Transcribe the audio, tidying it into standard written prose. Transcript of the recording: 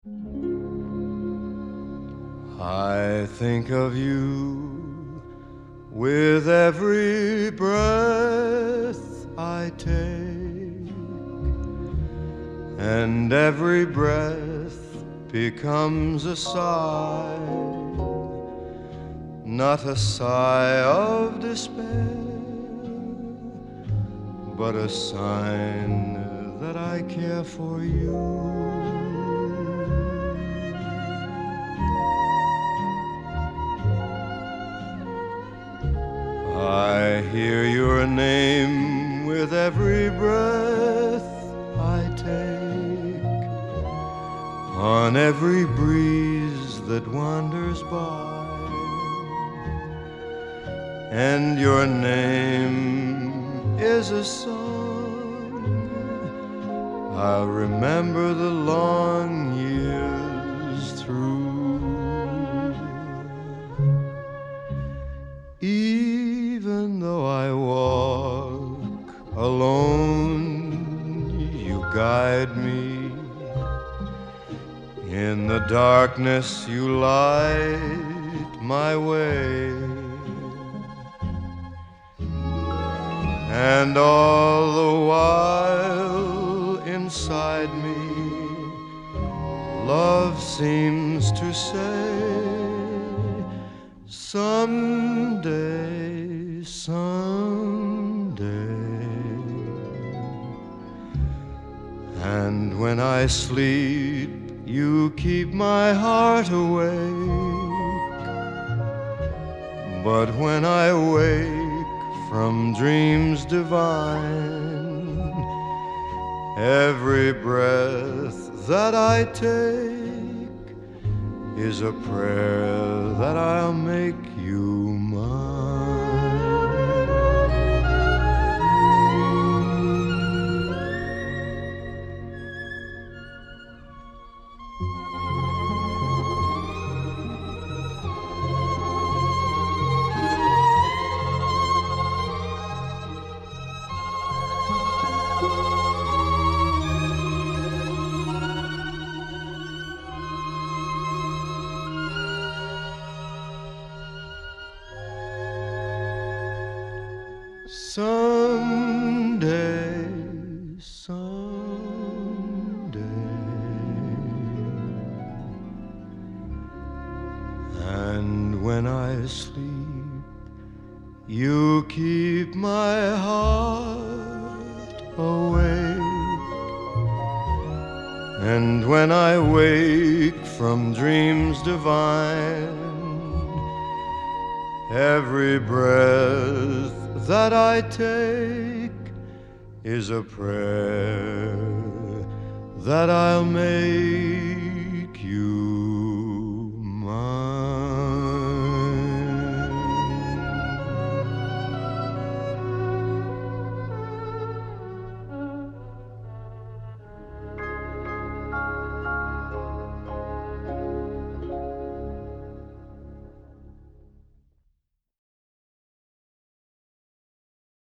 I think of you with every breath I take, and every breath becomes a sigh, not a sigh of despair, but a sign that I care for you. I hear your name with every breath I take, on every breeze that wanders by, and your name is a song I'll remember the long years through. Even though I walk alone, you guide me. In the darkness you light my way, and all the while inside me love seems to say, someday, someday. And when I sleep, you keep my heart awake. But when I wake from dreams divine, every breath that I take is a prayer that I'll make you mine. Someday, someday. And when I sleep, you keep my heart awake. And when I wake from dreams divine, every breath that I take is a prayer that I'll make